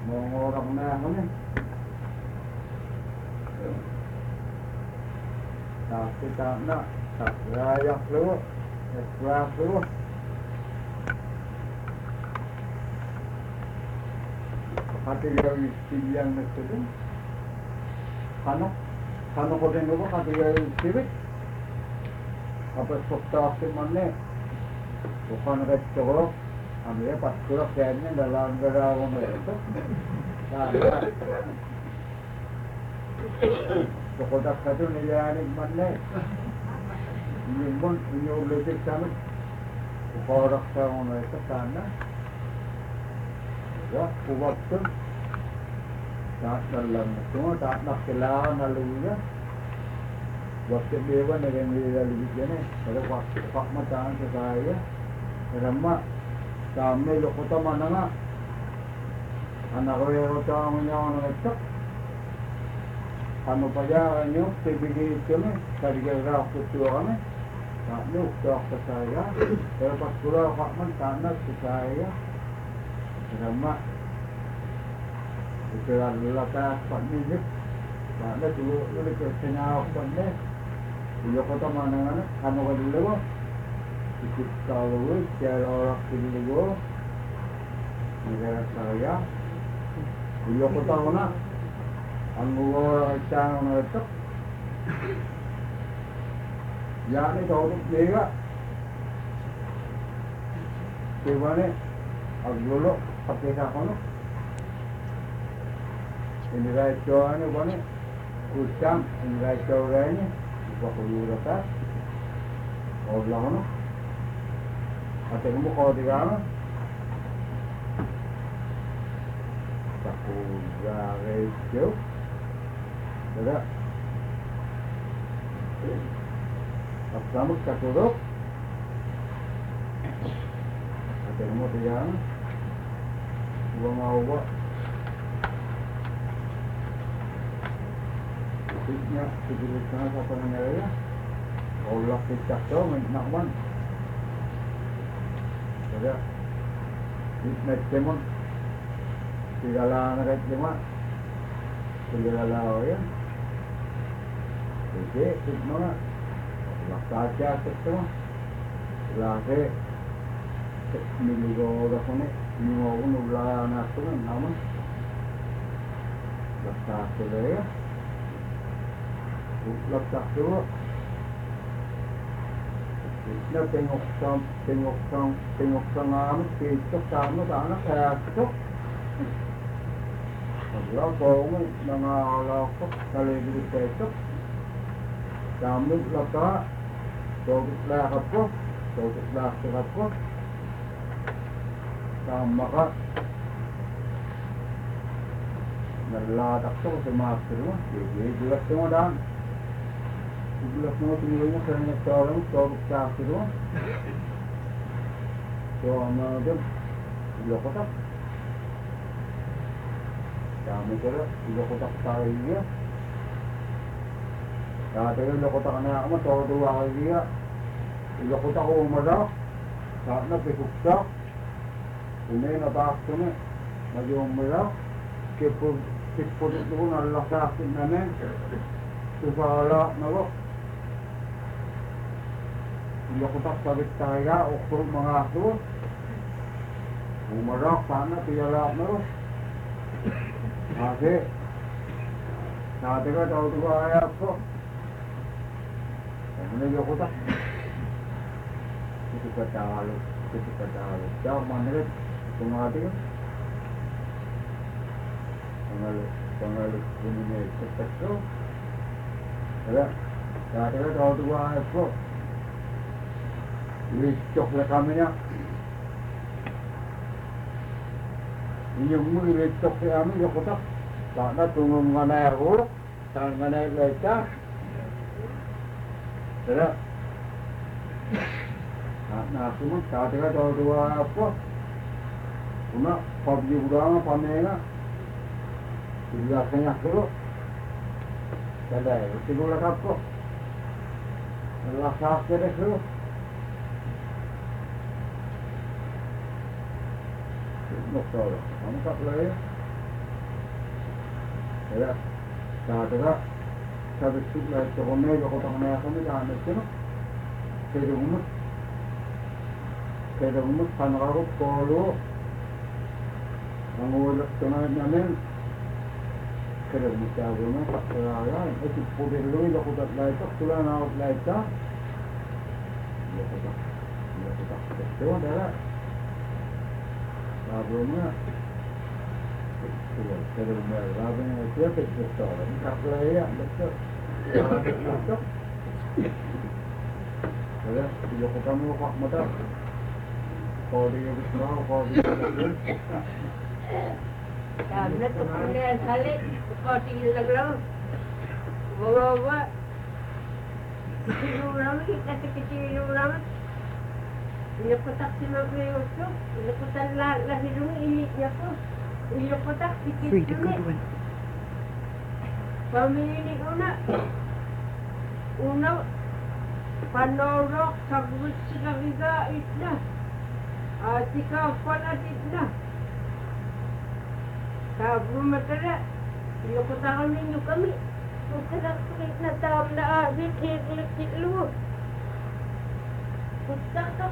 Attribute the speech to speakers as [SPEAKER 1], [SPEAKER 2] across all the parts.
[SPEAKER 1] Mau orang na ako niya. Tapi tak nak, tak layak lu, ikhlas lu. Hati yang yang itu, kano ko din ko hati yang sibit. Apa sokta si mana? Bukan kerja ko, ambil pas kurang kayaknya dalam gerakan itu. Sekolah satu nilai mana? Ini pun ini udah kami orang orang itu sana. Ya, buat tu tak dalam semua tak nak kelar nalunya. Waktu dewan dengan dia lebih ni, kalau pak macam saya, ramah kami lokota mana nak, anak orang orang yang orang itu. Ano pa yan nyo, tibigay kami, kaligarap ko siya kami. Kami, uktak sa saya. Pero pagkula ka man, tanas sa saya. Rama. Ito ang lakas pag-nilip. Sana ulit ko sinawak pa niya. Iyo ko tama ng ano ka dalawa. Ikit kalawin, siya orak dalawa. Nagara saya. Iyo ko tama na. Ang mga isang mga ito. Yan ito, diba? Diba ni? Ang gulo, pakita ko no? Iniray ito ano ba ni? Kusang, iniray ito rin ni? Iba ko yura ka? Huwag lang ano? At mo ko, diba ano? Sakuya ito. Ada. Pertama kita turut. Ada nomor yang dua mau buat. Tiknya tujuan apa namanya? Allah kita tahu menakwan. Ada. Ini teman. Segala negara cuma. Segala ya. Jadi, semua laksaja semua, lagi miligo orang ni mau nulah anak tu nama, laksaja le, laksaja. Kita tengok sama, kita sama anak saya tu. Kalau kau ni nangalau kalau di tu. Kami laka, togitlah ako, sama ka, nalatak to sa master mo, jelas semua dan, jelas semua tinggalnya kerana orang togitlah mo, so ano din, ilokotak, kami kaya ilokotak tayo niya. Dati yung lakota ka na ako, tuwa ka niya. Ilakota ko umarak. Saat na pisuksak. Unay natak ko na. Medyo umarak. Kipudit ko nalakasin namin. Susala na ko. Ilakota sabit kaya. Ukro mga aso. Umarak. Sana tiyala na ko. Kasi. Dati ka tuwa kaya ko. Ano yung kutak? Itu kata halus. Jauh mana red? Pengalih kan? Pengalih ini cepat tu. Ada. Ada tahu dua apa? Ini coklat kami nya. Ini mungkin coklat kami yang kutak. Tak ada tunggu mana huruf, tak mana lecah. Ada. Nah, semua saat itu dua apa? Cuma pabji udang pamernya. Biasanya dulu. Ada, itu gula apa? Allah sakit dulu. Nokta, kamu tak boleh. ya daadara sabitsulla toqonay loqotoqnayaqami taanakkino kedumut panaqarut koolu anguulaqtunaanamen kedumutaaguna qaqsaraayaan atippudirlui loqutatlaita tulanaaqutlaita loqutaqtaqtuun dara laabuna kedumut laabuna tiapittustaara qaqlaya betul betul ya loqutamu qaqmata qodiya bisra qodiya
[SPEAKER 2] Tablet kemudian kali kodi laglaw. Bawa kecil lama kita kecil lama. Ini kotak semua itu, ini kotak lahirung ini nyaku, ini kotak sedikit ini. Pemilih ini una panorok sabut sekaliga itna, jika pala itna. Sabun matara, yung katakan ninyo kami. Kung karakterit na tawag na asin, hiklik lu. Kutaka.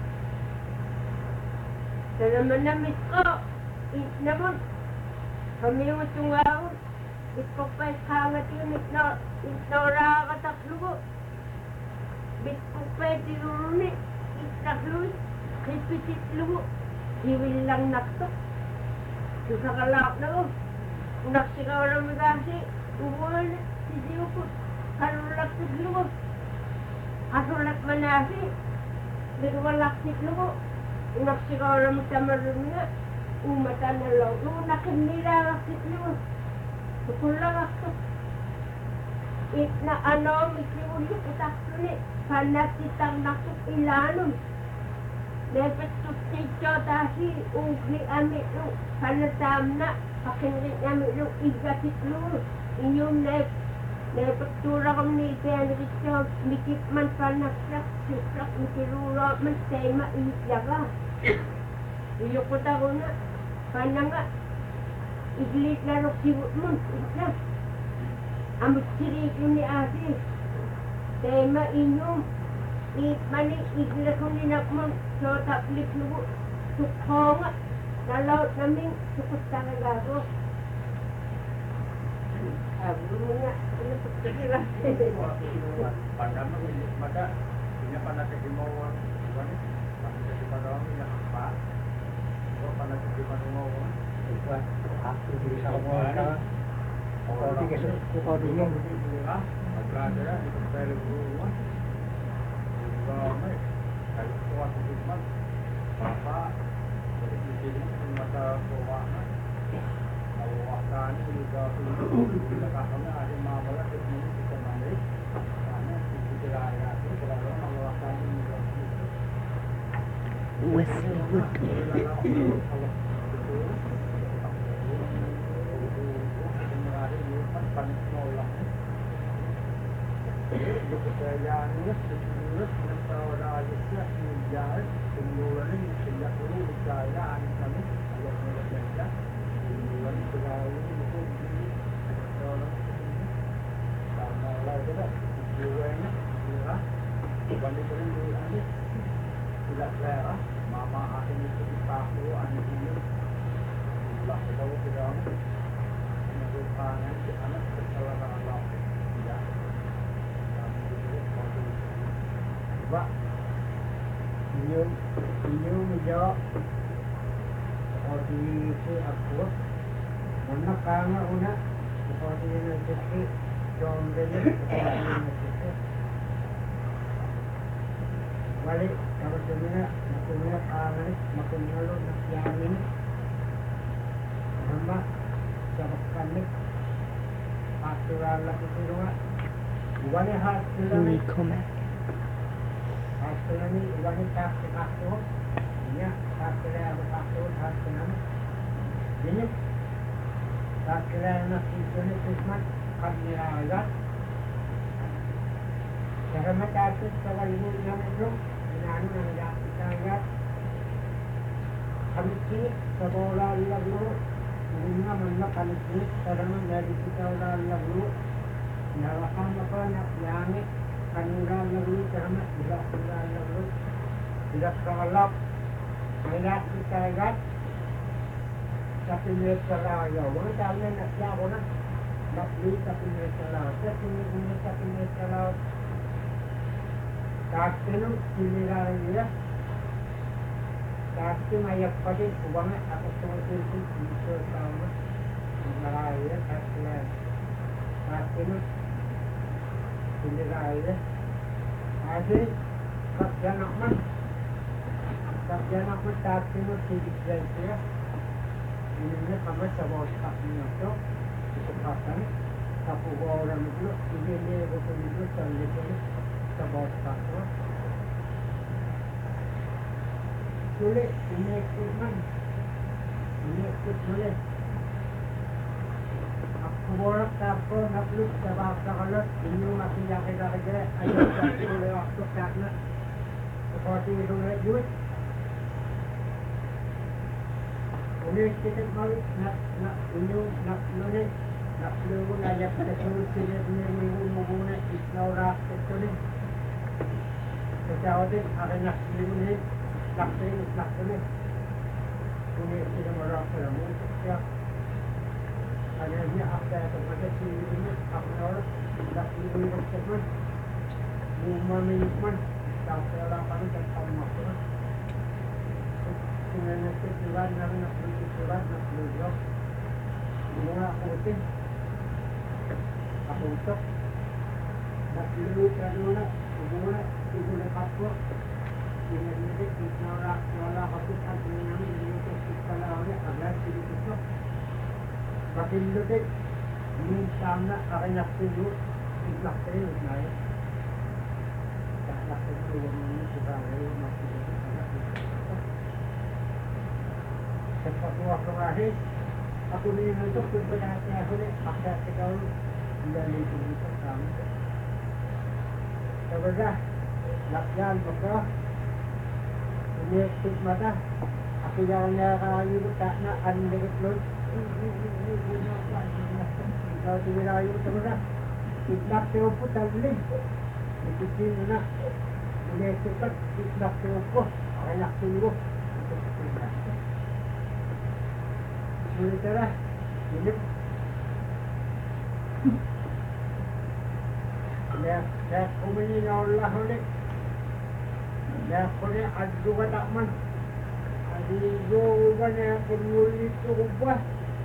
[SPEAKER 2] Salaman namin ko. Naman. Kami yung tungaon. Itpapay kangat yun. Itnaurakatak lugo. Bitpapay tiruruni. Itakluy. Kipitit lugo. Hiwil lang naktok. Suka kalak na ko. Naksikaw na magasi. Umulan. Sisiyo ko. Karulat siglo ko. Kasulat manasi. Nagwalak siglo ko. Naksikaw na magtamarun nga. Umata na lang. Nakinilak siglo ko. Sukulang ako. Na ano, mikliwuli itakto ni. Panatitang nakot ilanom. Dapat tutityo dahil ugli ami lu panatam na pakinrik ami lu igatit lu inyong dapat tura kami ni Benrik sa mikip man panakrak siprak mikirura man tema iyaga iyukot ako na pananga iglit na ro kiwot mo isla amot sirik yung ni Asi tema inyong mani igla kong ninakmang so taplik lugo sukhonga nalaut naming sukot talaga ako sabi mo nga ano pagkakira
[SPEAKER 3] pandama maka pinapanakikimawan iwan panakikimanawan inakapa o panakikimanawan iwan ako diri sa kumawala o di kasi pagkada yan ito tayo luguruan ramai kalau kuat hikmat bapak jadi di sini mata keuangan keuangan juga bila kami ada masalah di sini kita mandiri karena di wilayah itu kalau keuangan juga
[SPEAKER 4] Westwood.
[SPEAKER 3] kepercayaannya seluruh mentawaraisnya menjadi pengeluaran sejak dulu kepercayaan kami kalau mengerjakan pengeluaran pegawai itu orang sama lah kita jiwanya adalah dibandingkan dengan ini tidak selera mama akhirnya itu dipakai anak ini lah kalau tidak mengumpulkan anak kesalahan Allah tidak Pak, inyo medyo di si aku, mana kanga una, di nanti John Bennett, balik kalau sebenarnya maksudnya kanga, maksudnya lo nasihatin, nama sabak kami, aturan lagi tu juga, bukannya hati Hasilnya ini tak sekakut, ini hasilnya berkakut hasilnya. Ini hasilnya nasi ini cuma kamera aja. Cara macam itu kalau ibu yang itu, ini yang kita lihat. Kami sini sekolah lagi, ini mana kalit karena dari kita udah lalu nyalakan apa nak yangi kanura lalu karena tidak udah lalu tidak kalap tidak kita gat tapi mereka raya orang tahu nak siapa nak beli tapi mereka laut tapi mereka laut tak tentu siliran dia Kasi mayak pa din, ubang ako sumusunod dito sa mga naraya kasi na kasi no hindi naraya kasi kapyan naman kasi no civic sense niya hindi niya kami sa bawat kapyan ito ito kasan kapugawaran ito hindi niya ito dito sa bawat kapyan sulit ini-ikut sulit aku borak tako nakluk sa baka kalot inyo makiyaki-kaki ayaw sa sulit waktu kakna seperti itu yun ulit-ikut malik inyo naklulit naklulit ayak sa sulit silit niyo muna isnaurak ito rin kasawatin akin naklulit Naklulit. Ini tidak merasa untuk siap. Adanya apa kepada si ini aktor naklulit teman. Muman tak selapan tentang makna. Sebenarnya tujuan nabi naklulit. Semua penting. Aku untuk naklulit kerana hubungan ibu dan bapa. Ini isnaurak wala kapit ang namin dito sa kalawya agad dito pakindutin minsan na akin naksuyo islakrin na yun kakakit ko yung mga sigara makikita sa patuwa ko kahit ako rin ito kung ba natin ako rin akit ikaw lalito dito sa amin sabaga lakyan baka Ini mata, aku jangan kayu tak nak anda ketlon. Kalau tu kayu terus, itlak teroput tak boleh. Itu sini nak, boleh cepat itlak teroput, banyak tunggu. Boleh terah, ini. Dah, kumini Allah boleh. Dapurnya adu kata man, adu juga ni perlu itu ubah.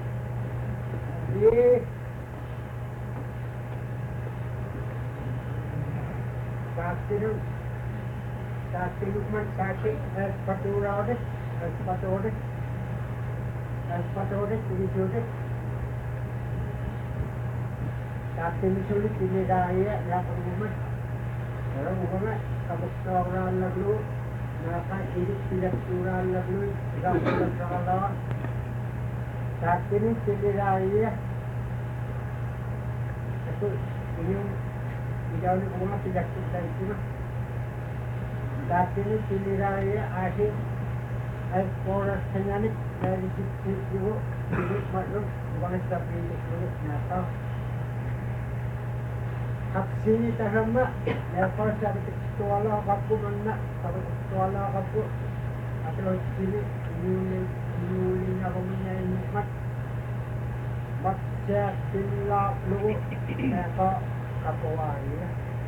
[SPEAKER 3] Ye, satu man sakit sepatu deh, tujuh deh. Satu sulit ini daya, dah perumah. Kalau umumnya kabustaran lalu, nakan hidup tidak suran lalu, tidak sudah salah. Saat ini tidak raya. Itu ini tidak ada orang tidak sudah itu. Saat ini tidak raya akhir ekspor senyanik dari situ hidup maklum bukan seperti itu nakal. Sini tahamba, lepas dari sekolah aku mana, kalau sekolah aku, atau sini ini aku punya nikmat, baca tilap lu, mereka aku wahai.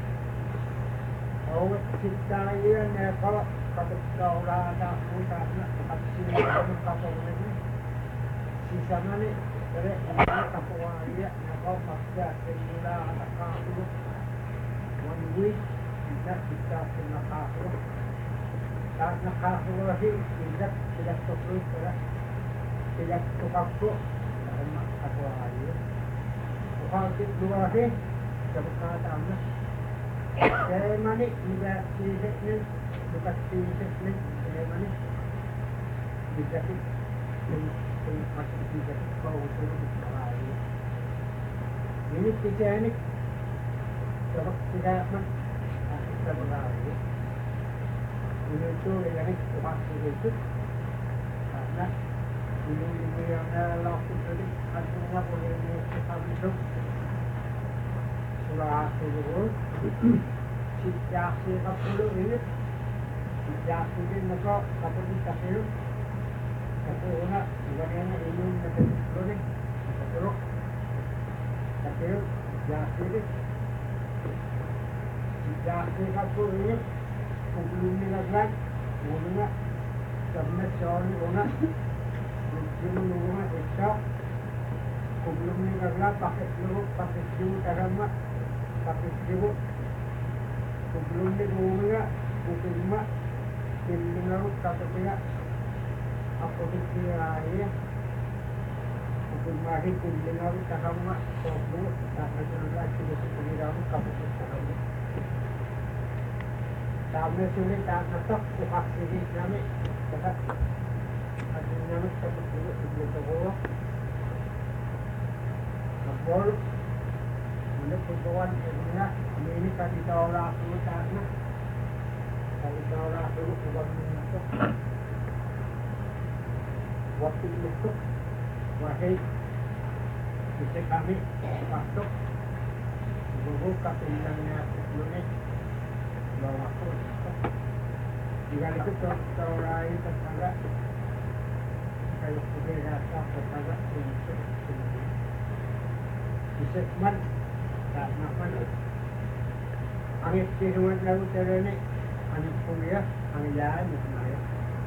[SPEAKER 3] Oh kita ini mereka kalau sekolah ada pusat nak, sini aku ini, sisa mana? Jadi aku wahai, mereka baca tilap aku. One week, tidak bisa nakakul. Saat nakakul tidak tuklus, tidak tukakku, karena aku ayu. Tukakit dua sih, sebutkan na. Saya mani, tidak sisik ni, bukan sisik ni, saya mani. Tidak sih, masih tidak kau turun ke ayu. Ini kisah ini. Sebab tidak kita berlari itu yang waktu itu karena ini yang laku tadi bunga boleh dikabisok surah turun si jasi kapuluh ini si jasi ini nako kapuluh kapil kapuluh una ibaratnya ini macam itu nih kapuluh kapil jasi ini si jasi kapuluh ini kapuluh ini lagi una sabna chawal una Yung mga isa, kublong ni Karla, pakit yung tarama, pakit yung kublong ni Gumanga, kukulma, kilingaw, kakapaya, ako din siya ay, kukulma rin, kilingaw, tarama, kukulma, nakasunod sila sa pangiraw, kapatid tarama. Sabi sulit, natak, kukaksilit namin, kata, at yung namin sa pagkulo, siglo ko. Magbol, muna putuan, na, ini kasi tawala ako na. Kasi tawala ako, ubang nyo ito. Wating ito. Wahid. Kasi kami, pasok. Siguro, katulang na lunes. Bawa ko. Digan ito, tawala ito, taga. Kalau sudah rasa pertama untuk disekman tak makan angin tiruan lalu terene angin kuliah angin jalan semuanya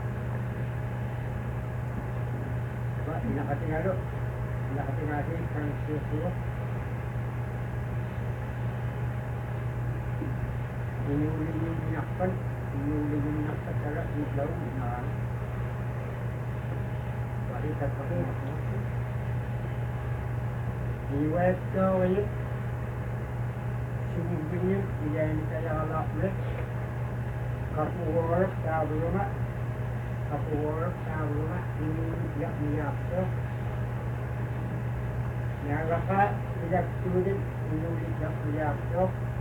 [SPEAKER 3] pak tidak ketinggalan kan sesuatu ini uli minakkan cara hidup mahal kita pakai riwayat kawin sumbernya dia ini saya alak leh kapuor tabruma ini tidak menyapa yang rapat tidak sulit ini tidak menyapa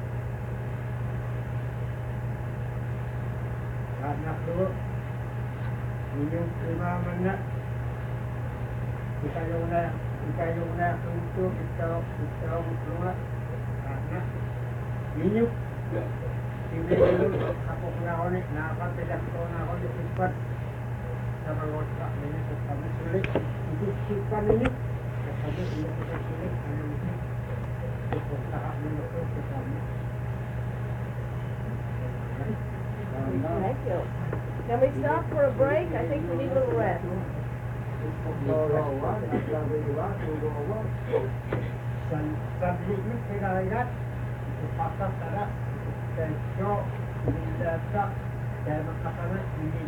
[SPEAKER 3] karena itu ini lima menit kita yung na untuk kita keluar karena ini ini aku kenal ni nak tidak tahu nak aku sifat sama orang ini kami sulit itu sifat ini kami tidak sulit karena itu tak menurut kami.
[SPEAKER 2] Thank you. Can we stop for a break? I think we need a little rest.
[SPEAKER 3] Sabliklik kirakat Pakas tara Tenso Bindata Dan makasana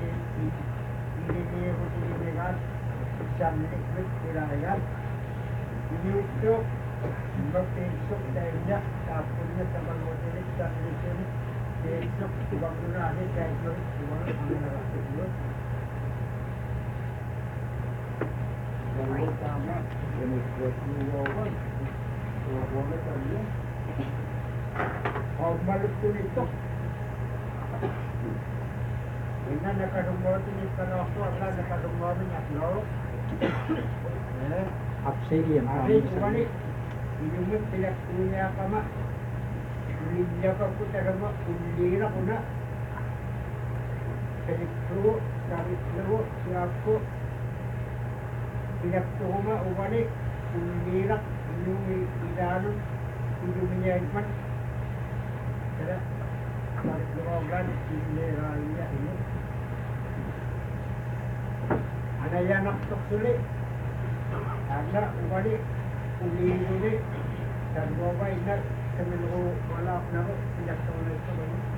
[SPEAKER 3] Ini hutilikan Sabliklik kirakat Ini untuk Berpensuk Daya Tapunya sama hotelik Sabliklik Pensuk Bangunan Daya Semua Amin
[SPEAKER 1] Sama jenis wawan, wawan tadi.
[SPEAKER 3] Malu itu. Ini nak rumah ini kalau aku akan nak rumah ini nak
[SPEAKER 1] Absidi yang
[SPEAKER 3] kami ini mungkin tidak punya apa mak. Ini apa pun terima undira pun nak. Jadi perlu dari perlu siapa tidak tuhuma ubani undira ini idalu itu menyaiman. Jadi dari keluarga ini raya ini. Ada yang nak sulit. Ada ubani undira dan bawa ini semua malah nak tidak tahu itu.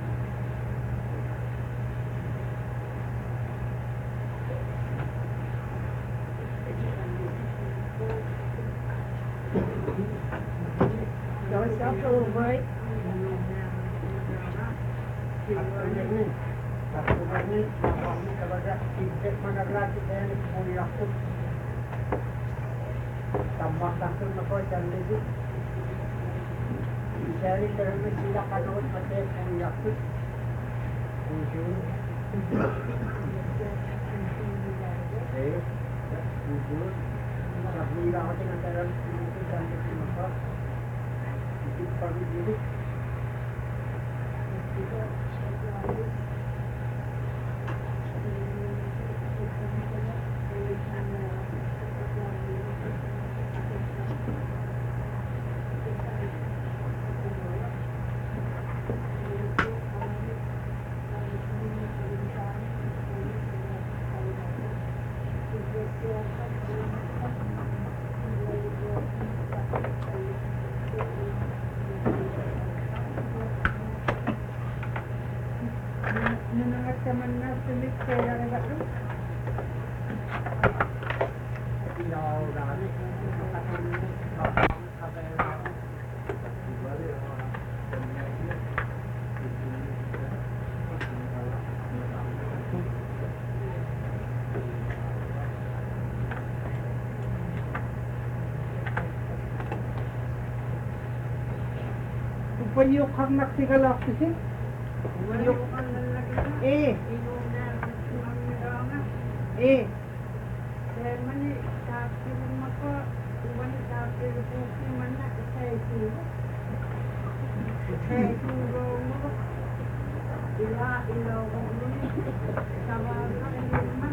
[SPEAKER 2] Shall we stop for a little break?
[SPEAKER 3] Tambah satu nak jangan lagi. Jadi kerana sila kanut macam punya tu. Ujung. Ujung. Sabila macam antara dulu. Nanangat naman na sulit kaya nagak lu. Ilaw dami. Upayok kang nagsigalak sih. Upayok kang nalagay. Mani sapi maka uwan sapi rupuki mana saya itu mo ila ini sabar ini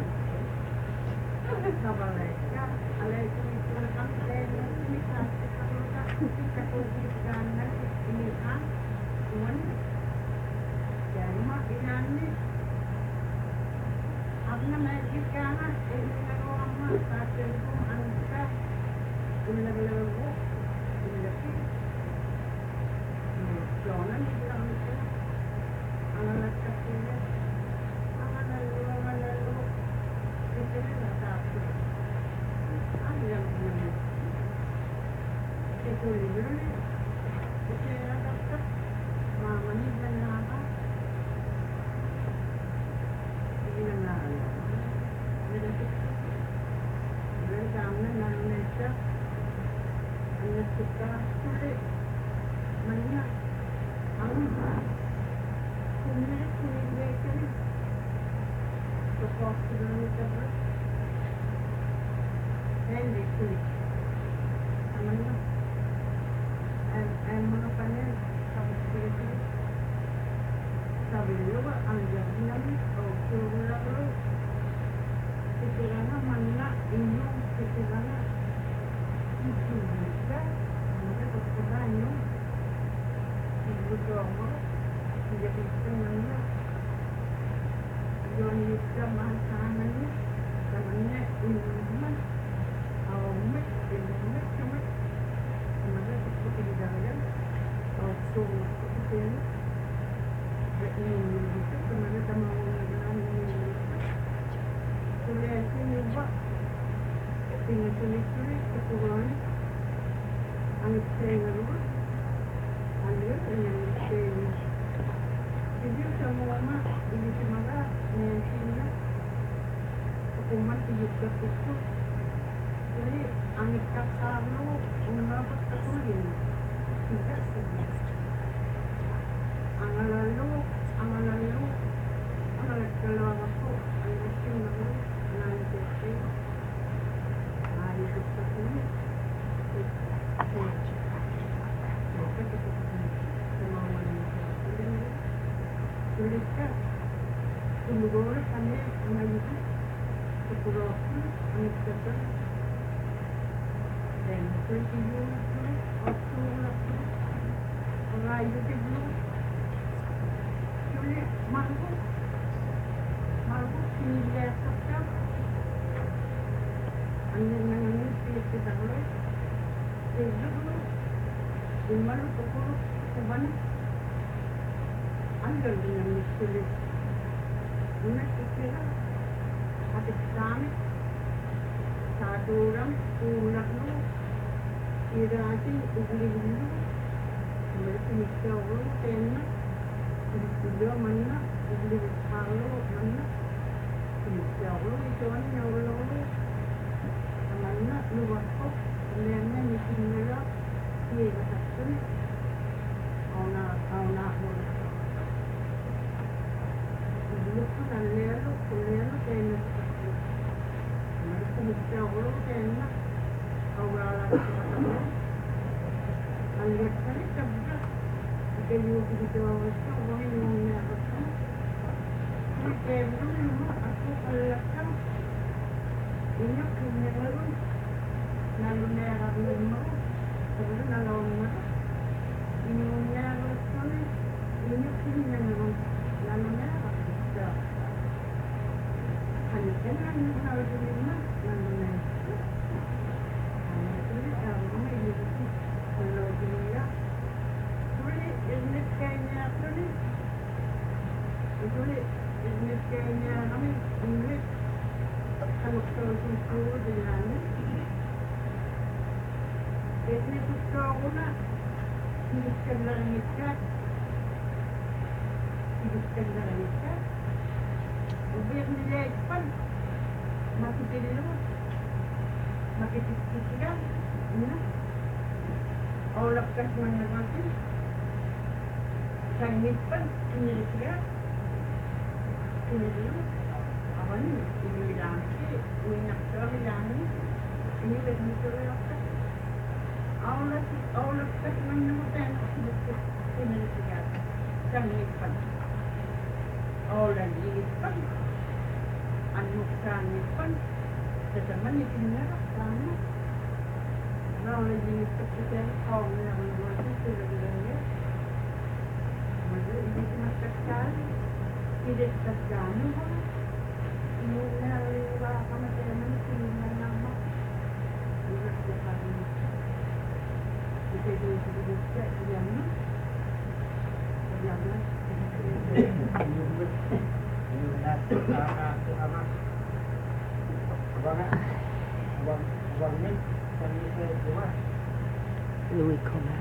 [SPEAKER 3] sabar ya alay itu kan saya ini sapi kalau kan ini kan uwan jadi mah ini आपने मैं ये क्या ना एक दिन को हम साथ को अंका उन लगे वो उन लगे जोना निकला हमसे अलग करते हैं अलग कितने लगा आपको अलग नहीं ये तो लिबरो ने कितने लगा तक मामा नहीं बनना सामने नलनेचा अन्य सुखा सुले मन्या हम कुन्ने कुन्ने के तो पॉसिबल कर एंड देखिए मन्या एंड मनो पने सब देखिए सब लोग अंदर नहीं और क्यों लगा Ketirana mana ini ketirana itu bisa mereka bertanya ibu domo dia bisa mana yang bisa makanannya namanya ini mana awam ini cuma mereka seperti di dalam atau seperti ini itu mereka mau dengan ini Sulit ini buat tinggal sulit kekurangan anak saya rumah anak yang saya jadi semua mak ini semoga nantinya hukuman juga itu jadi anak kakak lu mendapat kekurangan tidak sedih angalalu anak kalau aku anak tinggal nanti hari seperti ini sulitkah tunggu kami mengajukan kekurangan anak kakak dan tertidur waktu orang itu belum sulit mampu tidak tetap anda menangani kita boleh dulu iman pokok kuban anda dengan sulit umat kita hati kami satu orang pulang lu irati ugli dulu mereka nikah orang tenna itu mana ugli kalau mana jauh itu kan jauh mana luar kok lena mungkin merah dia betul ona dulu kan lena kena mereka jauh kena awal aliat kali kerja
[SPEAKER 2] kayo dito sa mga nangyari ko. Kaya naman ako kalakang. Inak, hinagalan. Naluneraran mo. Sabi nalawang mo. Inuneraran ko na. Inak, hinagalan. Naluneraran. Ano ka na? Nakawin mo. Naluneraran. Ano ka na? Sabi mo, inak. Hello, Julia. Sulit, isn't kanya sulit. Sulit, isn't kanya kami. English. Ano ko sa school din namin. Isn't gusto ako na. Hindi ka langit ka. Hindi ka langit ka. Ubiyak nila ikpan. Makitili mo. Makitiktik ka. Ano? Olap kas man naman. Sangit pa, kinilig siya. Kinilig. Awan, inilang siya. Uwinak siya, ilangan. Kinilig nito rin ako. Olap kas man naman. Kinilig siya. Sangit pa. Olap ligit pa. Anok sangit pa. Sasaman, itinarap. Tama. Now I use the percent of the water to the layer. Mother, it is not the child. It is the gun. You know, you are coming to the number. You are the family. If they do the check, the young.
[SPEAKER 4] Louis Comac.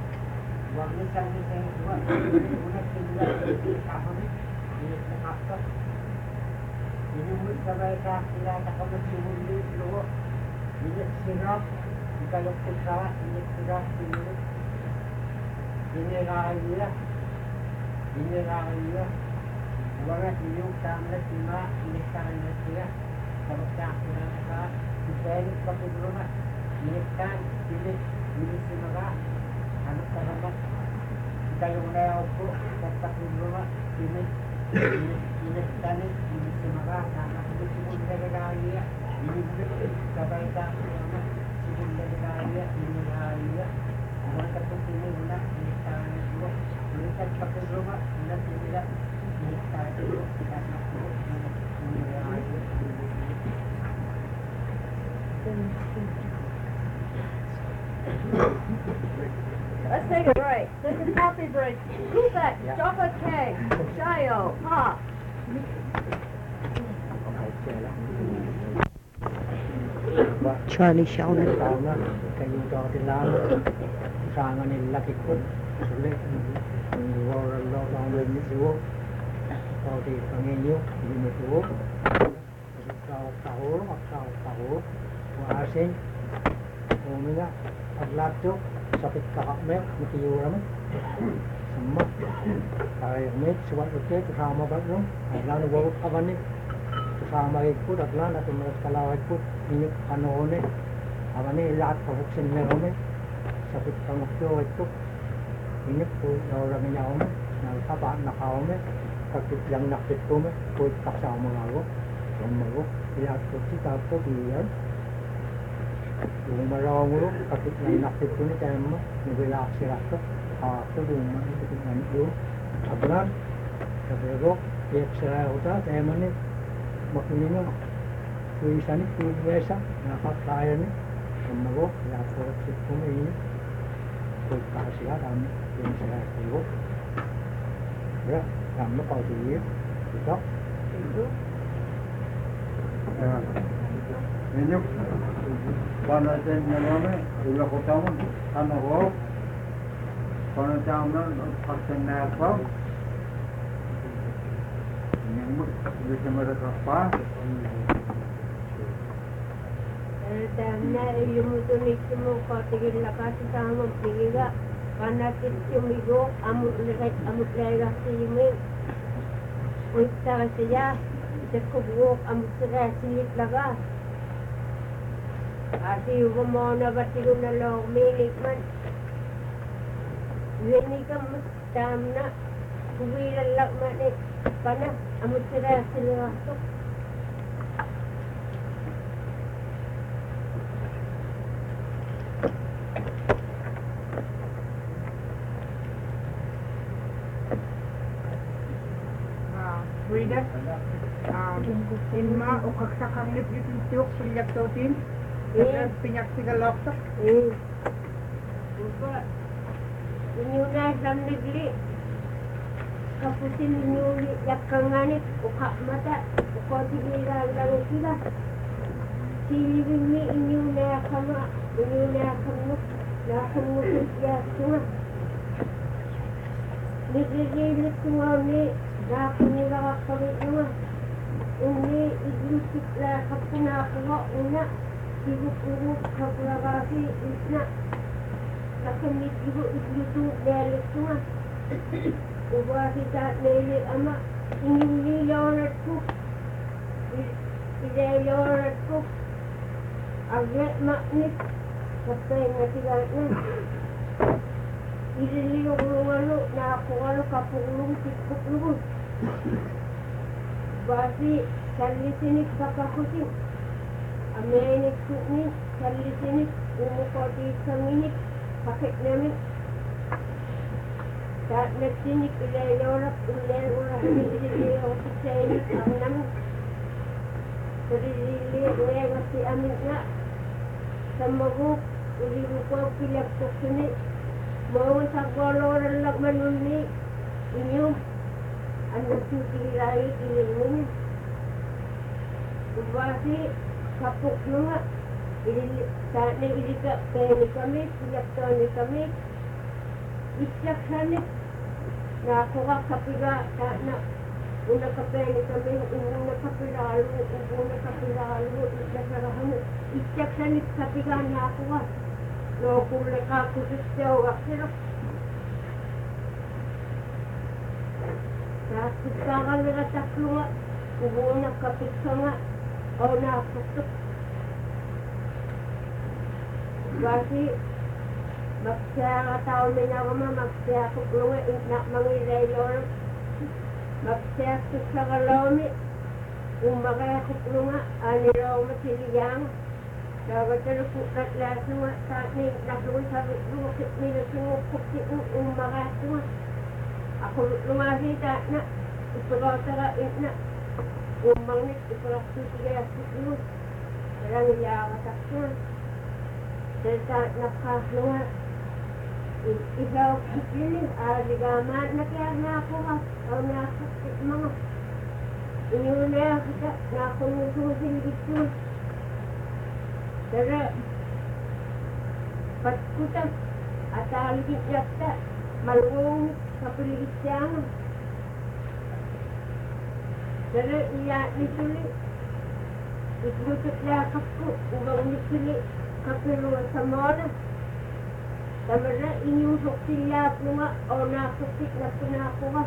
[SPEAKER 3] Kayo na ako po, pagpatuloy ini tani, ini semaga, ini sibuk negara ini kebaikan sama sibuk negara ini raya, orang tertentu ini guna ini tani dulu, ini pagpatuloy, ini tidak ini tani dulu, kita nak ini raya.
[SPEAKER 2] Let's take a break. Take a coffee break. Kubek, chocolate cake, Shayo, pop.
[SPEAKER 4] Charlie Sheldon.
[SPEAKER 3] Tama, kayo dati lang, kasama nila kikot, sulit, oral law ang wini siwo, pati panginyo, wini siwo, tahu, maasin, umina, paglato, sakit kakakmek, matiyura mo, sama, kaya met, suwat ulit, kasama ba no, aglan wawag kabanik, kasama ikut, aglan, at umaras kalawag ikut, inyok kanoone, abane, lahat pahuksin meron eh, sakit pangukyo ito, inyok po, naurang niya ome, nalkaba, nakaome, kakit lang nakit ko me, po kasama ako, umago, lahat po si tapo, iyan, yung marawang ulo, kapit na nakit ko ni tayo mo, nabila sila ko, ako luma, ito nga nito, ablan, sabi ko, tiyak sila ko ta, tayo mo ni, makunin mo, tuwisa ni, tuwisa, nakakaya ni, umago, lahat ko, sit ko may ini, kung siya, kami, yung sila ko, ya, kami pa siya, ito,
[SPEAKER 1] Inyok, panatin na namin, ula ko tamon, ano ko, panatin na, pagsan na pa, inyong mo, bisa mereka pa,
[SPEAKER 2] Na yung mutunik mo ko, tigil na kasi sa among pigiga. Kanakit sumigo, amot lega simin. Uita siya, sa kubuk, amot sila silit laga. Kasi yung mo na batigo na long milik man. Yun ka tamna kuwilan lang mani pana amut sira sila to
[SPEAKER 3] Frida, inma o kagsakang lipitin tiyok pilyak totin,
[SPEAKER 2] eh
[SPEAKER 3] pinyak sigalok to.
[SPEAKER 2] upa inyo na sam nagli kapusin inyo yakanganit uka mata uka tigila lang sila silibing ni inyo na kama inyo na kamuk na kamuk ya sunga nagrigilit sunga ni na kumula kami nga ini iglusik la kapuna ko una sibuk-sibuk kapulagasi isna nakamit ibu iglusu dali sunga ubasi sa nili ama ingin liyawnat ko ilayawnat ko aglet maknit kapay nga sigalat na ililiw ano na ako ano kapulong tikok lubos basi salisinik kakakusin amenik sunik salisinik umukoti sanginik pakit namin saat nagsinik ilayawnat ilayawnat ililiw sisayinik ang namin ililiw si amin nga sa maguk iliw ko pilak ko sinik mau sagoloran lang manuni inyo ang nagsutilay ilingin ubasi kapok nga saat na ilika peni kami pilak kami isak sanit na ako ka kapiga saat na una kapeni kami una kapiralo isak sanit kapiga na ako ka no kulle ka kusisteo aksero sa kusakan nila tatlo nga kubuo na kapitsa nga o naputok basi magsaya nga tao may nakama magsaya kuklunga na mga ilaylor magsaya kusa ka lawmi umakaya kuklunga anilaw masiliyang dapat terus lihat semua saat ni nak luar sabit luar ni semua kopi umarah semua aku luar sini tak nak istilah tera nak umang ni istilah tu tiga dulu orang yang tak semua dan nak luar ibaw ini aligaman nak yang aku atau nak mana ini nak kita nak konsumsi itu Dara patkutas at aligit yakta malungong sa piligisyang Dara iya nisuli itlutot lakap ko ubang nisuli kapilo sa mona tamara inyusok sila nga o nasukit na pinakuha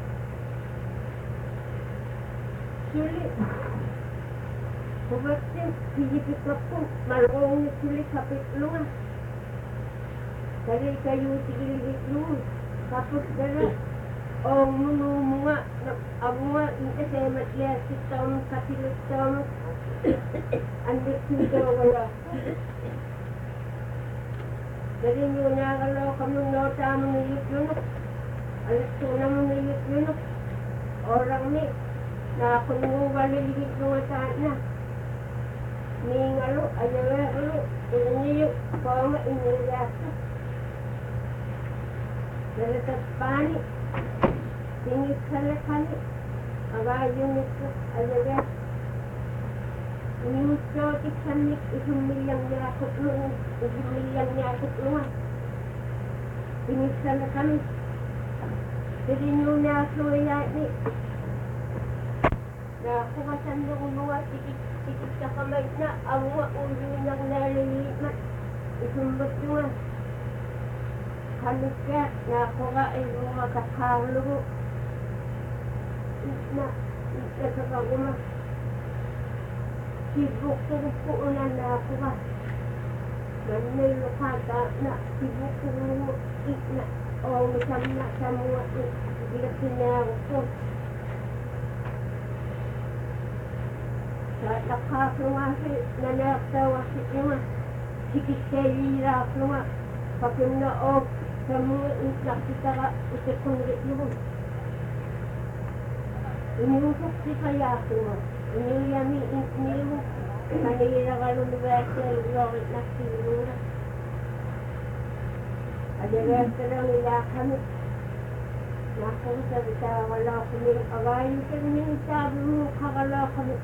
[SPEAKER 2] suli Kumasin, higipit na po, malungong sulit kapit lunga. Dali kayo sigiligit lunga. Tapos dala, o mga, ang mga, hindi sa matliya, si Tom, katilot Tom, andik nito wala. Dali nyo nagalaw kami no tamo nilip yun. Alas ko naman nilip yun. Orang ni, na kung mo waliligit lunga saan na. Ningalo, ayawalo, inyo, pama, inilasa. Dalatat pani, tingit kalakali, agayon nito, ayawa. Inyuso, tiksanik, isumilyang niyakot lunga, tingit kalakali. Jadi nyo naso ni, na kumasan ng mga tikit sa kamay na ang mga ulo ng nalilimat. Isumbot nyo Halos ka na ako nga ay mga kakalo. Na kakaguma. Sibuk ko po na ako nga. Ganay lukata na sibuk ko na masama sa mga ginapinaro ko. Sa nakaklungasi, nanakawasi nga, sikit kay lirap nga, pagkinaog sa mga nakitara isikundit yun. Inusok si kaya nga, inuyami, inilok, kanila ka universal, rocket na sinura. Adalas ka lang nila kami. Nakong sabi sa wala kami, agayin ka namin sabi mo, kakala kami.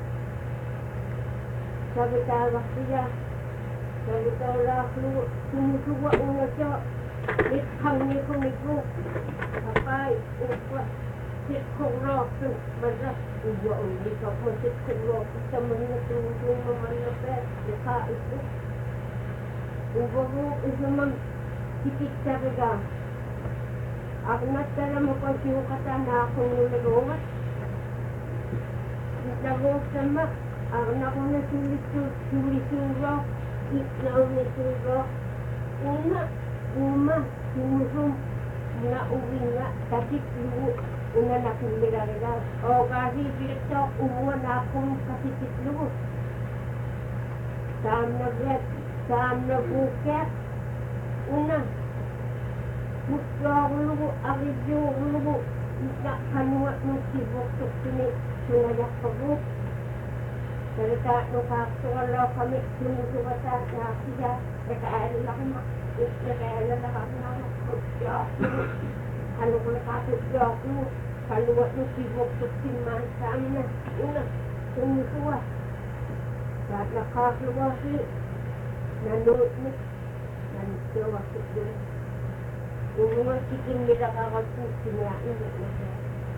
[SPEAKER 2] Sabi tawag siya. Sabi tawag ko, sumusuwa una siya. Ikhang ni ko ni ko. Kapay, ukwa. Sitkong roto. Maras, uwa ulit ka mo sitkong roto. Sa mga tulong mamalapet. Ika ito. Uwa ko, isa mang sikit sabi ka. Ako natala mo pa siyo kata na akong nulagongat. Nagawag sama. Ako na ko na sulisuro. Itlaw ni suro. Uma, sumusum. Na uwi nga. Kasi luo. Una na kong nilarigal. O kasi dito umuwa na akong kasitit luo. Saan naglet. Saan nabuket. Una. Gusto ako lugo, aridyo ako lugo. Na kanuat mo sibok to sini, sunayak pagod. Salita no kaksuwala kami, sinusubata na siya. Nakaala ko na, nakaala na kami na nakakutyak. Ano ko nakakutyak mo, kanuat mo sibok to siman sa amin na. Una, sumusuwa. At nakakluwa si, nanood mo, nanisuwa si Diyos. Yung mga siking nila kakagpusin niya, hindi na siya.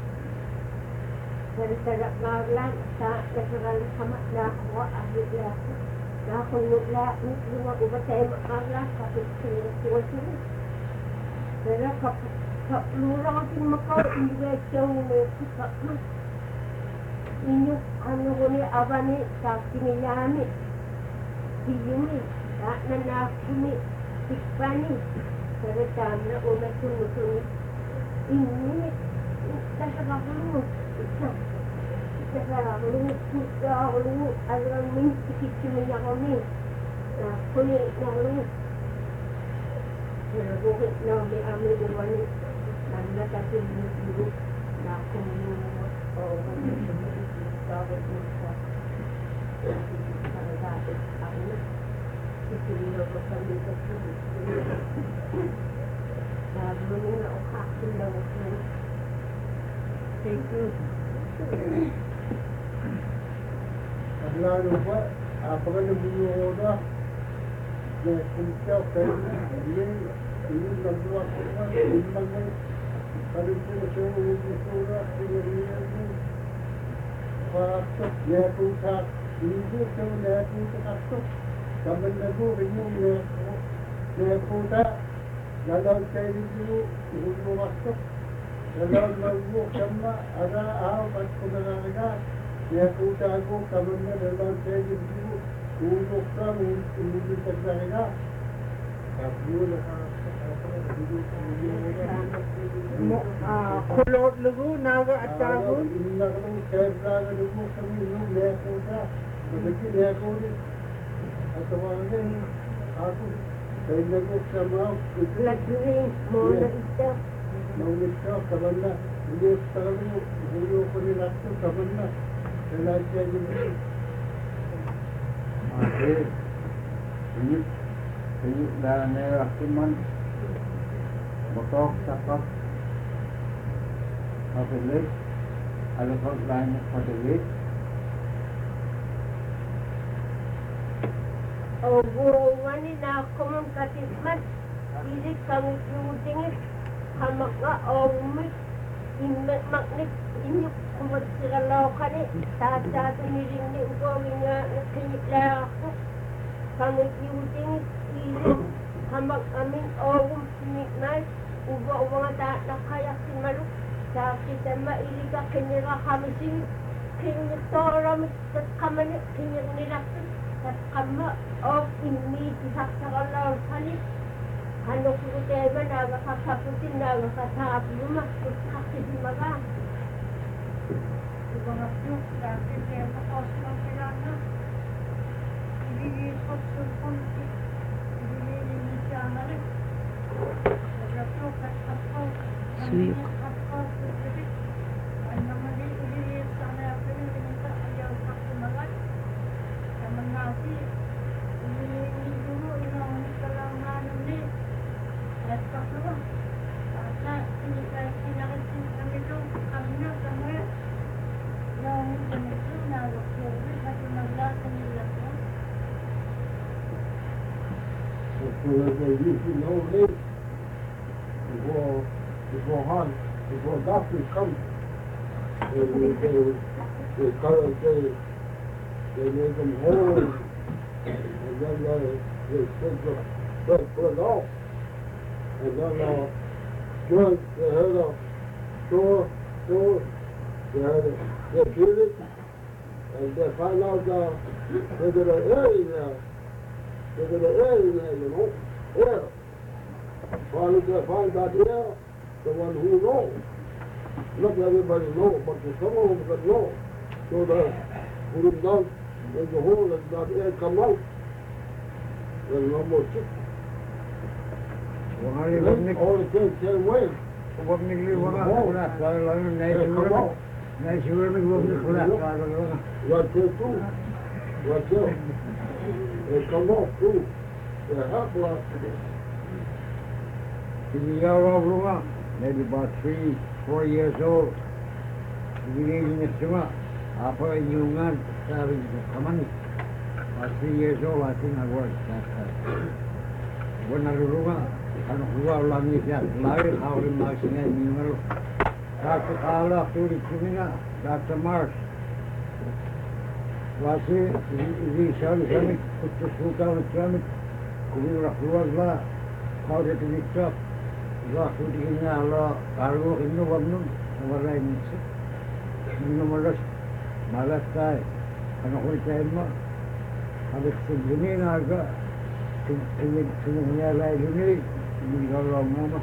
[SPEAKER 2] Sarap nga lang, sa nasaral sama na ako, ahit na ako. Na ako nula, yung mga ubatay makaglas, kapit sinusuwa. Pero kaplura kasing makaw, hindi ba siyang may kisakma. Inyo, ano ko ni abani, sa pinilami. Siyumi, nanakuni, sikpani. Pero dami na una sumusunod. Ini, tasakakulu. Tasakakulu. Tasakakulu. Alam mo, sikit-simay na kami. Kulit na kami. Pero bukit na may amin umani. Naglatasing mo na kumulungot. O, kumulungot. Tawag mo sa pagkakit. Ako na. Isinilog ko sa mga sulit. Sabi mo na ukakin daw ako. Thank you.
[SPEAKER 1] Lalo ba, apakah nabuyo ko na, kung siya, pero yung nagawa ko na, yung mga, sabi ko na siya, yung isura, pinariyan mo, pakakot, naputak, hindi siya naputak, kaman na ko, yung naputak, galaw kayo dito, umumakot, galaw magbuok sama, araw, at kumalaga, naputak ko, kaman na, galaw kayo dito, umuk ka, umulitan talaga.
[SPEAKER 3] Kulot lugo, naga at tagon.
[SPEAKER 1] Ina ka ng kaya lugo kami yung naputak, magiging naputak. At tawagan ako, kaya nag-uksama,
[SPEAKER 2] Ladurin mo na ito.
[SPEAKER 1] maunit ka, kaman na, hindi talaga mo, hulo ko nila ito, kaman na, kaya siya yun. Okay, tuyuk dah merah cuman, motor cakap, apa lagi, ada kau lain pada lagi.
[SPEAKER 2] O buwan ni na ako mong katisman. Ilit kang iutingit. Hamak nga o umit. Imat maknik. Inyok kumot sila lao ka ni. Tata niring ni ugawin nga nakayitla ako. Kang iutingit. Ilit. Hamak amin o umiknay. Uwa nga nakayak si Maluk. Sa kita maili ka kinira kami singit. Kinitoram at kamani. Kinir nilakit. At kama of in me to have to allow honey. Ano ko tayo naman nakakasaputin na nakasabi mo kasi di maga.
[SPEAKER 3] Di ba nga yun, dati kaya makas lang sila na. Ililisot sa konti. Ililinis siya na rin. Naglato, katkapaw.
[SPEAKER 4] Suyok.
[SPEAKER 3] Katkapaw, katkapaw. Ay naman din, ililis sa natin. Ililis ayaw sa kumalat. Naman nasi. Ililis dulu, inawin ka lang nanon din. At kaklo. At sinakasin kami doon. Kami na, kami. Yung ganito na waktuwi, pati maglasa nila ko.
[SPEAKER 1] So as they used in the old days, before doctors come, they make them whole, and then they take the blood off, and then joint, they had a store, they treat it, and they find out they get an air in there. They get an air in there, you know, air. Finally they find that air, the one who knows. Not everybody knows, but some of them can know. So they put it down in the hole and that air come out. There's no more sick. Then all the things same way.
[SPEAKER 3] Huwag nigliwang ako na. Kaya lang yung naisiwala. Naisiwala may huwag nigliwala. Kaya lang.
[SPEAKER 1] Right there too. Right there. They come off too. They're half blood.
[SPEAKER 3] Sinigaw ako nga. Maybe about 3, 4 years old. Ibigay niya siya. Apa inyungan. Sabi niya, kaman. About 3 years old, I think I was. Huwag nalulunga. Ano kuha lang niya siya. Lagi hawin mga siya inyungan. Dr. Kala, tulit siya Dr. Mars. Kasi, hindi siya kutusuka ng siya. Kumirak-luwag la. Kau dia tulis-tulis. Wah, sudah ini Allah, kalau ini wabnun, nawaray nito. Ini malas tayo. Ano ko tayo mo? Habis sejuni naga, sininyala ini, ini kalau mo.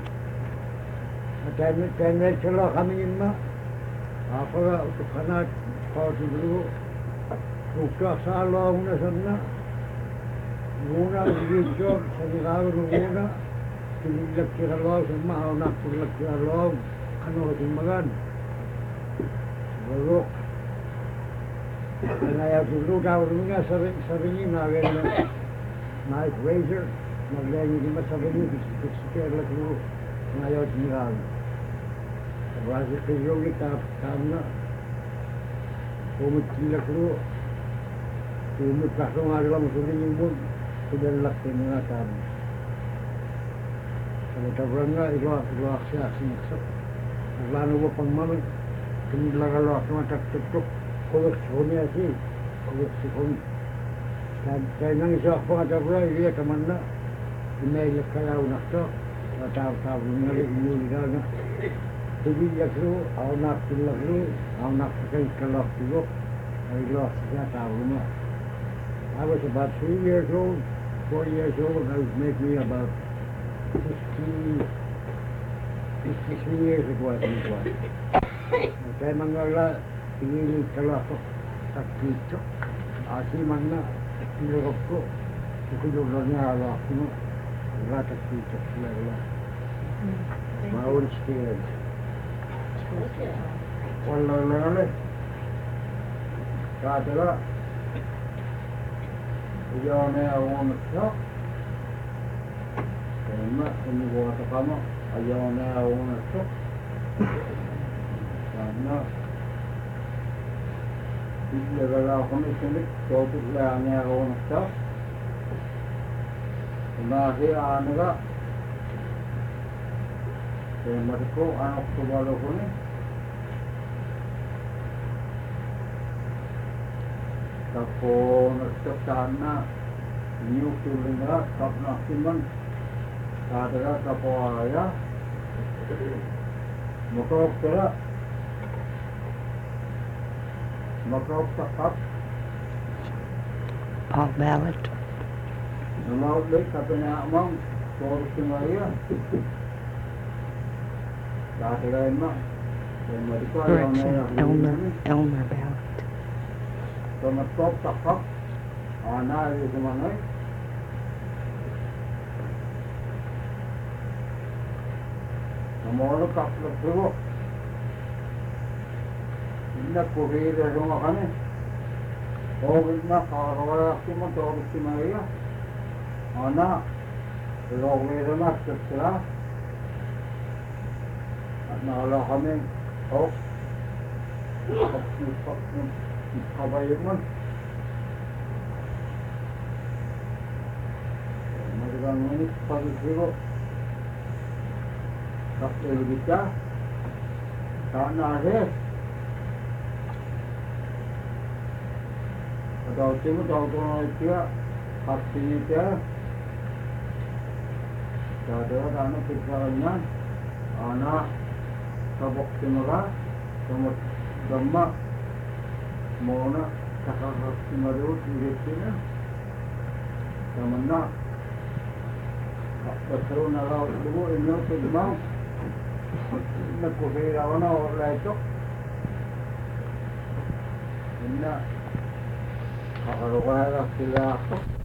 [SPEAKER 3] Tayo sila kami ma. Apa untuk kanat kau dulu, buka salah una sana. Muna dito sa nilaro muna. Tinilap siya loob, sumahaw na tulap siya loob. Ano ko simagan? Balok. Nangayaw dulu daw nga sabi niya na knife razor. Naglayan niya sabi niya, sikir lang dulu. Nangayaw simagan. Sabasi kayo kita na. Kumit sila dulu. Kumit kasong alam mo sabi niya mo. Sudah lakin nga kami. Kalau tabrak nga, ilo siya sinaksak. Naglano mo pang mami. Kinilang alo ako matak-tuk-tuk. Kuwek si Honi asi. Kuwek si Honi. Kaya nang isa ako nga tabrak, iliya kaman na. Inailak kaya unak to. Tawag-tawag nga rin, inuliga nga. Tubilyak ro, ako naktilak ro. Ako naktikay kalak tigok. Ay ilo siya tawag nga. I was about 3 years old, 4 years old. I was making about 53 years ago, I think it was. Kaya mga pinili kalako sa kito. Asi man na, pinirok ko. Sukulog lang niya alak ko. Wala sa kito sila lang. Maun scared. Wala lang ulit. Kata lang. Ayaw na ako siya. Kaya ini buat kamu, ayaw na ako siya. Sana, ilalala ako ni Sulit, topik lang niya ako siya. Nahiyaan ka. Kaya mariko, anak subalo ko ni. Tapos nagsasahan na new feeling na tap na siman sadara tapos aya motorok takap
[SPEAKER 4] Paul Ballard.
[SPEAKER 1] nalaw ulit sabi na amang Torsi Maria. Dati kayo ma.
[SPEAKER 4] Direction Elmer Ballot.
[SPEAKER 1] Tumatop takap. Ana di semanoy. Namolo kaplak sugo. Inna kuhira runga kane. Ogit na karawaya kuma Torsi Maria. Ana logwira na sila. At nakala kami. Oh. Kabayo man. Magagang ngunit pag-isiro. Kapil kita. Saan nahir. Atau timu tahu kau itu hati itu. Jadi ada pikirannya. Anak sabuk timura. Semut gamma. Mona kakak timaru tirisnya. Samana. Betul nalar dulu ini sedang. Nak kuhira wana orang itu. Ini. Kalau orang sila